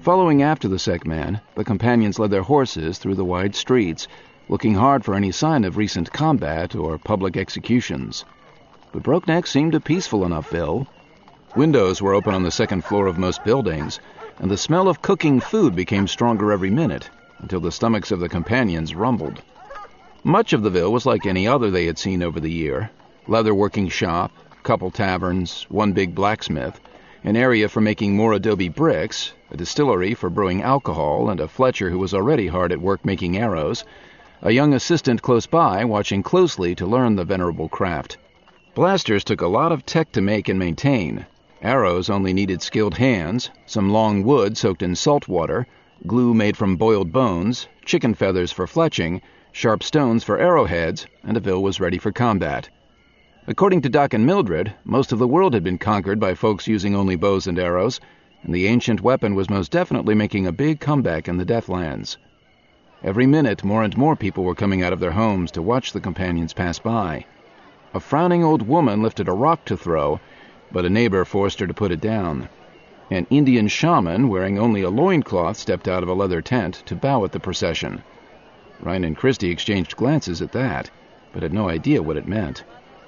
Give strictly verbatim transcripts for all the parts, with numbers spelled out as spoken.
Following after the Sec Man, the companions led their horses through the wide streets, looking hard for any sign of recent combat or public executions. But Brokeneck seemed a peaceful enough ville. Windows were open on the second floor of most buildings, and the smell of cooking food became stronger every minute, until the stomachs of the companions rumbled. Much of the ville was like any other they had seen over the year. Leather-working shop, couple taverns, one big blacksmith, an area for making more adobe bricks, a distillery for brewing alcohol, and a Fletcher who was already hard at work making arrows, a young assistant close by watching closely to learn the venerable craft. Blasters took a lot of tech to make and maintain. Arrows only needed skilled hands, some long wood soaked in salt water, glue made from boiled bones, chicken feathers for fletching, sharp stones for arrowheads, and a ville was ready for combat. According to Doc and Mildred, most of the world had been conquered by folks using only bows and arrows, and the ancient weapon was most definitely making a big comeback in the Deathlands. Every minute, more and more people were coming out of their homes to watch the companions pass by. A frowning old woman lifted a rock to throw, but a neighbor forced her to put it down. An Indian shaman, wearing only a loincloth, stepped out of a leather tent to bow at the procession. Ryan and Christy exchanged glances at that, but had no idea what it meant.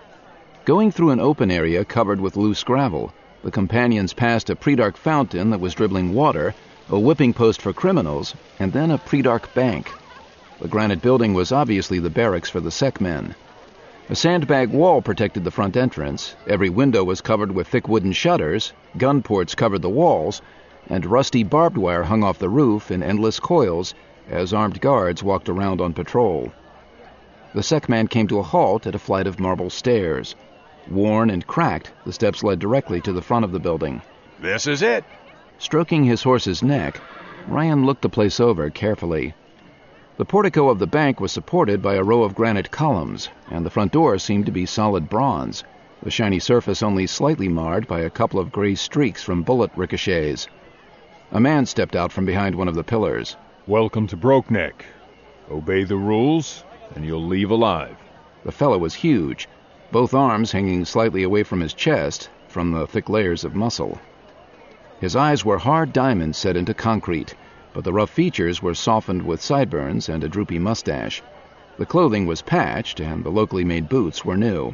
Going through an open area covered with loose gravel, the companions passed a pre-dark fountain that was dribbling water, a whipping post for criminals, and then a pre-dark bank. The granite building was obviously the barracks for the Sec Men. A sandbag wall protected the front entrance, every window was covered with thick wooden shutters, gun ports covered the walls, and rusty barbed wire hung off the roof in endless coils as armed guards walked around on patrol. The Sec Man came to a halt at a flight of marble stairs. Worn and cracked, the steps led directly to the front of the building. "This is it." Stroking his horse's neck, Ryan looked the place over carefully. The portico of the bank was supported by a row of granite columns, and the front door seemed to be solid bronze, the shiny surface only slightly marred by a couple of gray streaks from bullet ricochets. A man stepped out from behind one of the pillars. "Welcome to Brokeneck. Obey the rules, and you'll leave alive." The fellow was huge, both arms hanging slightly away from his chest from the thick layers of muscle. His eyes were hard diamonds set into concrete, but the rough features were softened with sideburns and a droopy mustache. The clothing was patched, and the locally made boots were new.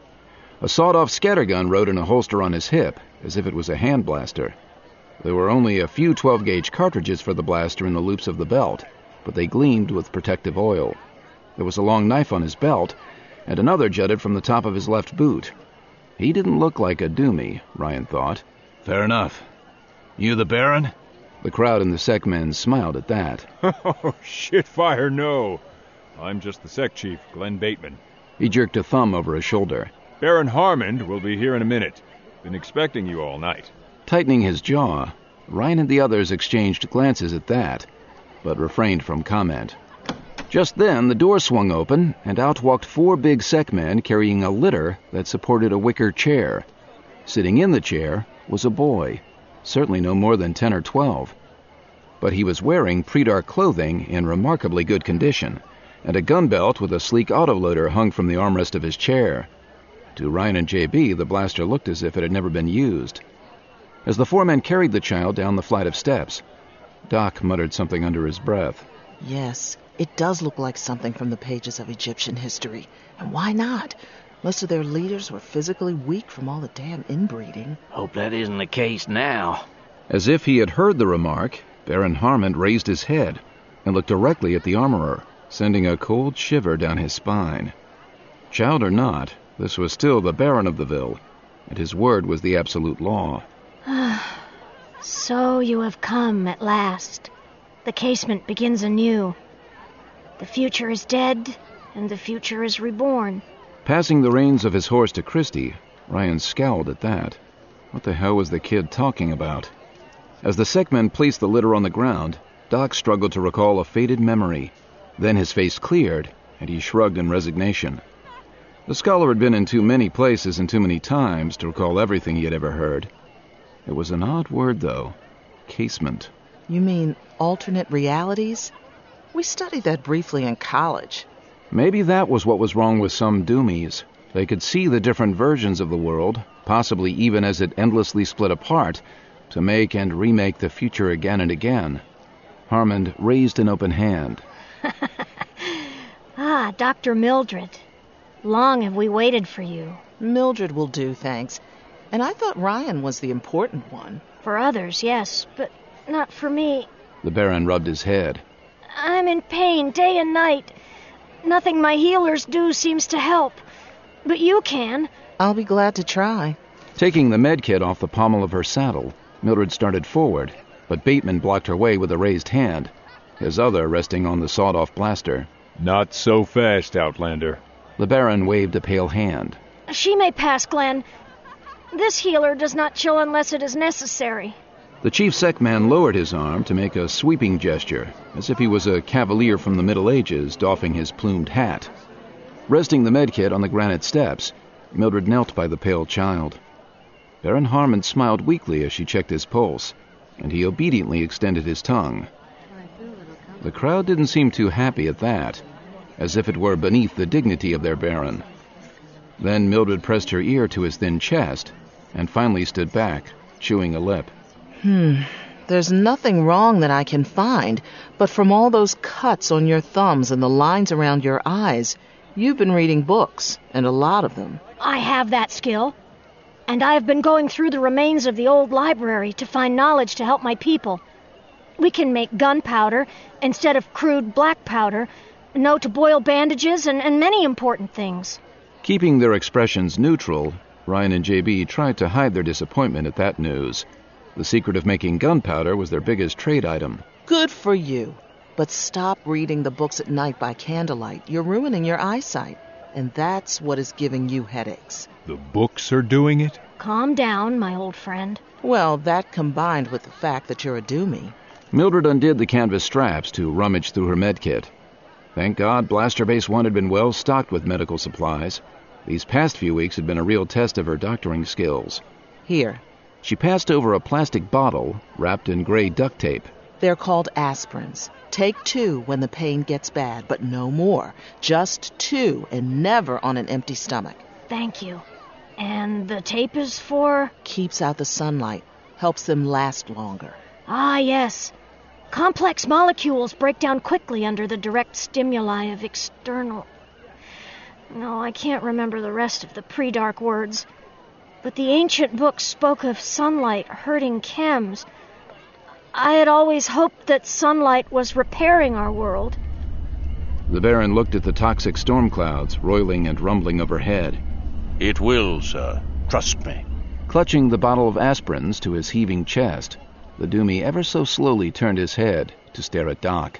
A sawed-off scattergun rode in a holster on his hip, as if it was a hand blaster. There were only a few twelve-gauge cartridges for the blaster in the loops of the belt, but they gleamed with protective oil. There was a long knife on his belt, and another jutted from the top of his left boot. He didn't look like a Doomy, Ryan thought. "Fair enough. You the Baron?" The crowd and the Sec Men smiled at that. "Oh, shitfire, no. I'm just the Sec Chief, Glenn Bateman." He jerked a thumb over his shoulder. "Baron Harmond will be here in a minute. Been expecting you all night." Tightening his jaw, Ryan and the others exchanged glances at that, but refrained from comment. Just then, the door swung open, and out walked four big Sec Men carrying a litter that supported a wicker chair. Sitting in the chair was a boy, certainly no more than ten or twelve. But he was wearing pre-dark clothing in remarkably good condition, and a gun belt with a sleek autoloader hung from the armrest of his chair. To Ryan and J B, the blaster looked as if it had never been used. As the four men carried the child down the flight of steps, Doc muttered something under his breath. Yes, it does look like something from the pages of Egyptian history. And why not? Most of their leaders were physically weak from all the damn inbreeding. Hope that isn't the case now. As if he had heard the remark, Baron Harmond raised his head and looked directly at the armorer, sending a cold shiver down his spine. Child or not, this was still the Baron of the Ville, and his word was the absolute law. So you have come at last. The casement begins anew. The future is dead, and the future is reborn. Passing the reins of his horse to Christy, Ryan scowled at that. What the hell was the kid talking about? As the Sec Men placed the litter on the ground, Doc struggled to recall a faded memory. Then his face cleared, and he shrugged in resignation. The scholar had been in too many places and too many times to recall everything he had ever heard. It was an odd word, though. Casement. You mean alternate realities? We studied that briefly in college. Maybe that was what was wrong with some Doomies. They could see the different versions of the world, possibly even as it endlessly split apart, to make and remake the future again and again. Harmon raised an open hand. Ah, Doctor Mildred. Long have we waited for you. Mildred will do, thanks. And I thought Ryan was the important one. For others, yes, but not for me. The Baron rubbed his head. I'm in pain day and night. Nothing my healers do seems to help. But you can. I'll be glad to try. Taking the med kit off the pommel of her saddle, Mildred started forward, but Bateman blocked her way with a raised hand, his other resting on the sawed-off blaster. Not so fast, Outlander. The Baron waved a pale hand. She may pass, Glenn. This healer does not chill unless it is necessary. The chief Sekman lowered his arm to make a sweeping gesture, as if he was a cavalier from the Middle Ages doffing his plumed hat. Resting the medkit on the granite steps, Mildred knelt by the pale child. Baron Harmon smiled weakly as she checked his pulse, and he obediently extended his tongue. The crowd didn't seem too happy at that, as if it were beneath the dignity of their Baron. Then Mildred pressed her ear to his thin chest, and finally stood back, chewing a lip. Hmm, there's nothing wrong that I can find, but from all those cuts on your thumbs and the lines around your eyes, you've been reading books, and a lot of them. I have that skill, and I have been going through the remains of the old library to find knowledge to help my people. We can make gunpowder instead of crude black powder, know to boil bandages, and, and many important things. Keeping their expressions neutral, Ryan and J B tried to hide their disappointment at that news. The secret of making gunpowder was their biggest trade item. Good for you. But stop reading the books at night by candlelight. You're ruining your eyesight. And that's what is giving you headaches. The books are doing it? Calm down, my old friend. Well, that combined with the fact that you're a doomie. Mildred undid the canvas straps to rummage through her medkit. Thank God Blaster Base one had been well stocked with medical supplies. These past few weeks had been a real test of her doctoring skills. Here. She passed over a plastic bottle wrapped in gray duct tape. They're called aspirins. Take two when the pain gets bad, but no more. Just two, and never on an empty stomach. Thank you. And the tape is for? Keeps out the sunlight. Helps them last longer. Ah, yes. Complex molecules break down quickly under the direct stimuli of external... No, I can't remember the rest of the pre-dark words. But the ancient books spoke of sunlight hurting chems. I had always hoped that sunlight was repairing our world. The Baron looked at the toxic storm clouds roiling and rumbling overhead. It will, sir. Trust me. Clutching the bottle of aspirins to his heaving chest, the doomie ever so slowly turned his head to stare at Doc.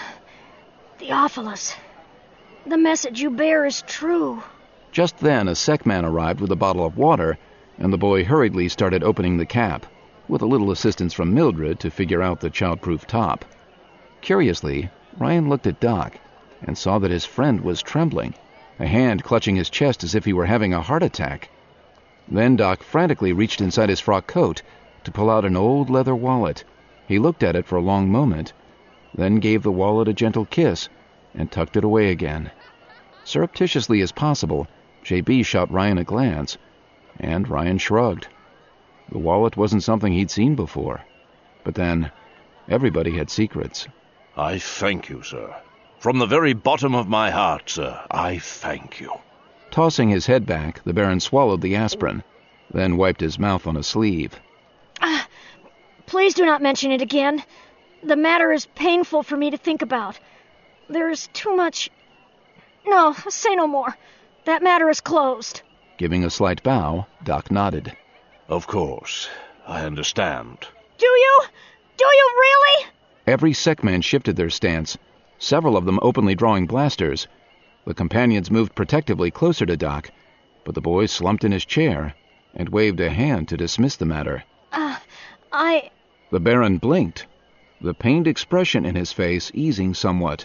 Theophilus, the message you bear is true. Just then, a Sekman arrived with a bottle of water, and the boy hurriedly started opening the cap, with a little assistance from Mildred to figure out the child-proof top. Curiously, Ryan looked at Doc and saw that his friend was trembling, a hand clutching his chest as if he were having a heart attack. Then Doc frantically reached inside his frock coat to pull out an old leather wallet. He looked at it for a long moment, then gave the wallet a gentle kiss and tucked it away again. Surreptitiously as possible, J B shot Ryan a glance, and Ryan shrugged. The wallet wasn't something he'd seen before. But then, everybody had secrets. I thank you, sir. From the very bottom of my heart, sir, I thank you. Tossing his head back, the Baron swallowed the aspirin, then wiped his mouth on a sleeve. Ah, please do not mention it again. The matter is painful for me to think about. There is too much... No, say no more. That matter is closed. Giving a slight bow, Doc nodded. Of course. I understand. Do you? Do you really? Every Sekman shifted their stance, several of them openly drawing blasters. The companions moved protectively closer to Doc, but the boy slumped in his chair and waved a hand to dismiss the matter. Uh, I... The Baron blinked, the pained expression in his face easing somewhat.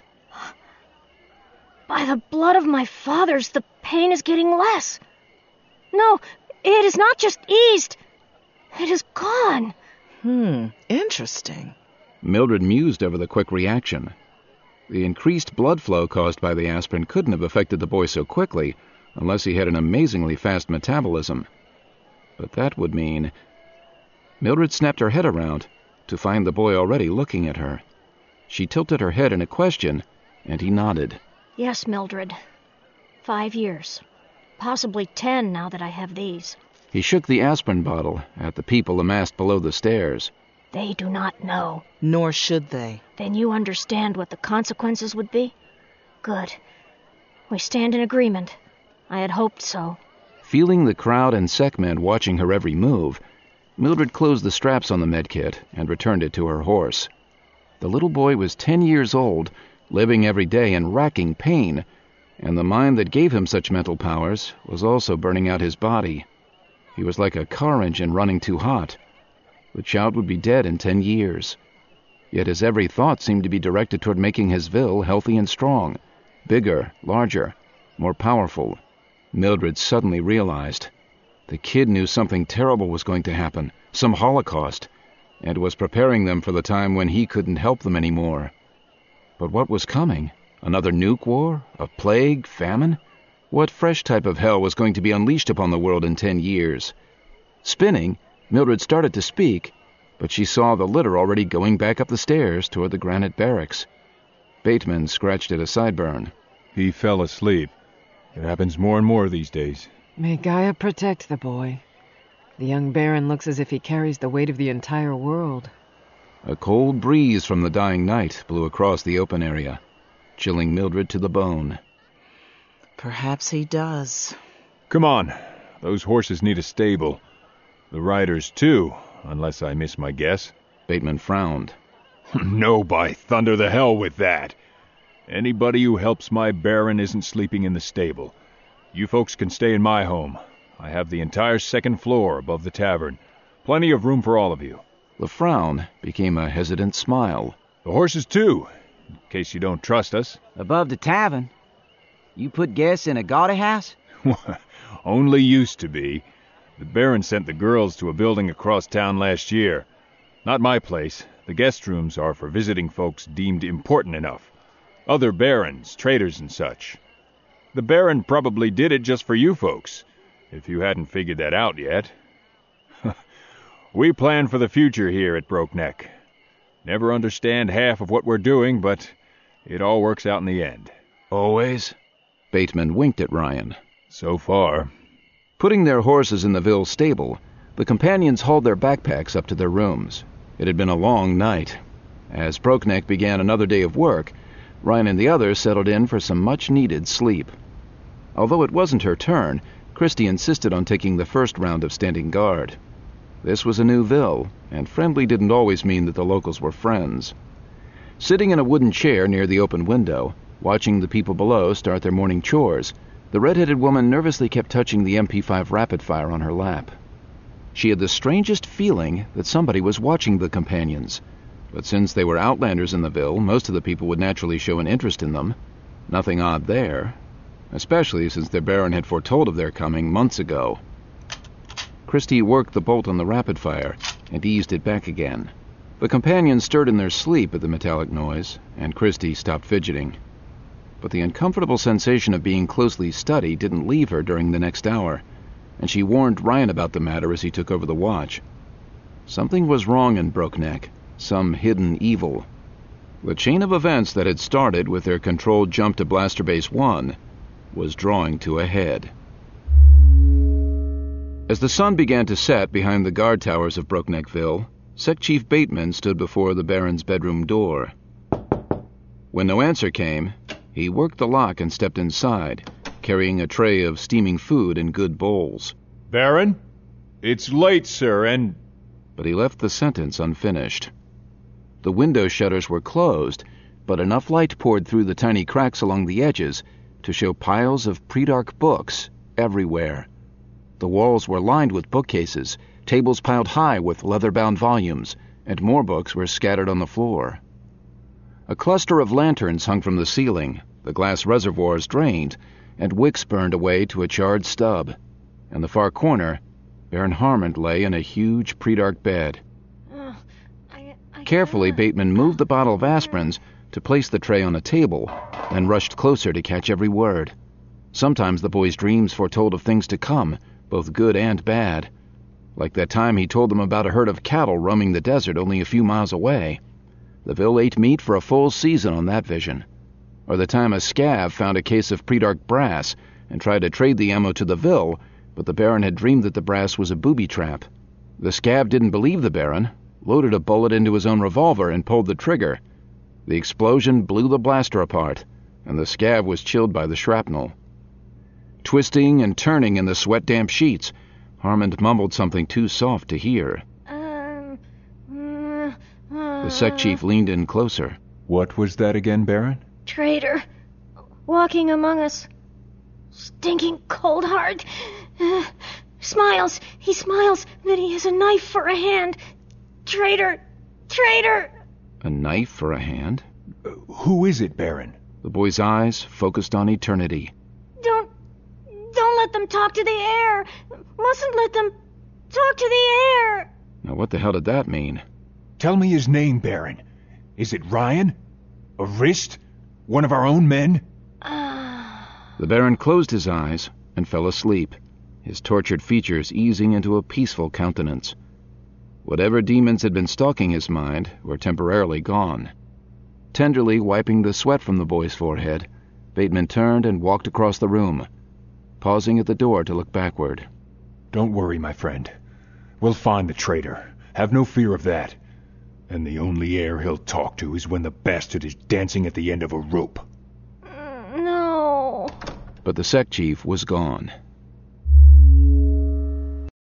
By the blood of my fathers, the pain is getting less. No, it is not just eased. It is gone. Hmm, interesting. Mildred mused over the quick reaction. The increased blood flow caused by the aspirin couldn't have affected the boy so quickly unless he had an amazingly fast metabolism. But that would mean... Mildred snapped her head around to find the boy already looking at her. She tilted her head in a question, and he nodded. Yes, Mildred. Five years. Possibly ten now that I have these. He shook the aspirin bottle at the people amassed below the stairs. They do not know. Nor should they. Then you understand what the consequences would be? Good. We stand in agreement. I had hoped so. Feeling the crowd and SecMed watching her every move, Mildred closed the straps on the medkit and returned it to her horse. The little boy was ten years old, living every day in racking pain, and the mind that gave him such mental powers was also burning out his body. He was like a car engine running too hot. The child would be dead in ten years. Yet his every thought seemed to be directed toward making his Vil healthy and strong, bigger, larger, more powerful. Mildred suddenly realized the kid knew something terrible was going to happen, some holocaust, and was preparing them for the time when he couldn't help them anymore. But what was coming? Another nuke war? A plague? Famine? What fresh type of hell was going to be unleashed upon the world in ten years? Spinning, Mildred started to speak, but she saw the litter already going back up the stairs toward the granite barracks. Bateman scratched at a sideburn. He fell asleep. It happens more and more these days. May Gaia protect the boy. The young Baron looks as if he carries the weight of the entire world. A cold breeze from the dying night blew across the open area, chilling Mildred to the bone. Perhaps he does. Come on. Those horses need a stable. The riders, too, unless I miss my guess. Bateman frowned. No, by thunder, the hell with that. Anybody who helps my Baron isn't sleeping in the stable. You folks can stay in my home. I have the entire second floor above the tavern. Plenty of room for all of you. The frown became a hesitant smile. The horses, too, in case you don't trust us. Above the tavern? You put guests in a gaudy house? Only used to be. The Baron sent the girls to a building across town last year. Not my place. The guest rooms are for visiting folks deemed important enough. Other barons, traders and such. The Baron probably did it just for you folks, if you hadn't figured that out yet. We plan for the future here at Broke Neck. Never understand half of what we're doing, but it all works out in the end. Always? Bateman winked at Ryan. So far. Putting their horses in the Vil stable, the companions hauled their backpacks up to their rooms. It had been a long night. As Broke Neck began another day of work, Ryan and the others settled in for some much-needed sleep. Although it wasn't her turn, Christy insisted on taking the first round of standing guard. This was a new Vil, and friendly didn't always mean that the locals were friends. Sitting in a wooden chair near the open window, watching the people below start their morning chores, the red-headed woman nervously kept touching the M P five rapid-fire on her lap. She had the strangest feeling that somebody was watching the companions, but since they were outlanders in the Vil, most of the people would naturally show an interest in them. Nothing odd there, especially since their Baron had foretold of their coming months ago. Christy worked the bolt on the rapid-fire and eased it back again. The companions stirred in their sleep at the metallic noise, and Christy stopped fidgeting. But the uncomfortable sensation of being closely studied didn't leave her during the next hour, and she warned Ryan about the matter as he took over the watch. Something was wrong in Broke Neck, some hidden evil. The chain of events that had started with their controlled jump to Blaster Base one was drawing to a head. As the sun began to set behind the guard towers of Broke Neck Vil, Sec Chief Bateman stood before the Baron's bedroom door. When no answer came, he worked the lock and stepped inside, carrying a tray of steaming food in good bowls. Baron? It's late, sir, and... But he left the sentence unfinished. The window shutters were closed, but enough light poured through the tiny cracks along the edges to show piles of pre-dark books everywhere. The walls were lined with bookcases, tables piled high with leather-bound volumes, and more books were scattered on the floor. A cluster of lanterns hung from the ceiling, the glass reservoirs drained, and wicks burned away to a charred stub. In the far corner, Baron Harmond lay in a huge pre-dark bed. Uh, I, I Carefully, Bateman moved the bottle of aspirins to place the tray on a table, then rushed closer to catch every word. Sometimes the boy's dreams foretold of things to come, both good and bad. like that time he told them about a herd of cattle roaming the desert only a few miles away. The Ville ate meat for a full season on that vision. Or the time a scav found a case of Predark brass and tried to trade the ammo to the Ville, but the Baron had dreamed that the brass was a booby trap. The scav didn't believe the Baron, loaded a bullet into his own revolver and pulled the trigger. The explosion blew the blaster apart, and the scav was chilled by the shrapnel. Twisting and turning in the sweat-damp sheets, Harmond mumbled something too soft to hear. Um, uh, uh, The sec chief leaned in closer. What was that again, Baron? Traitor. Walking among us. Stinking cold heart. Uh, smiles. He smiles, but he has a knife for a hand. Traitor. Traitor. A knife for a hand? Uh, who is it, Baron? The boy's eyes focused on eternity. Don't... Don't let them talk to the air. Mustn't let them talk to the air. Now what the hell did that mean? Tell me his name, Baron. Is it Ryan? Arist? One of our own men? The Baron closed his eyes and fell asleep, his tortured features easing into a peaceful countenance. Whatever demons had been stalking his mind were temporarily gone. Tenderly wiping the sweat from the boy's forehead, Bateman turned and walked across the room, pausing at the door to look backward. Don't worry, my friend. We'll find the traitor. Have no fear of that. And the only air he'll talk to is when the bastard is dancing at the end of a rope. No. But the sec chief was gone.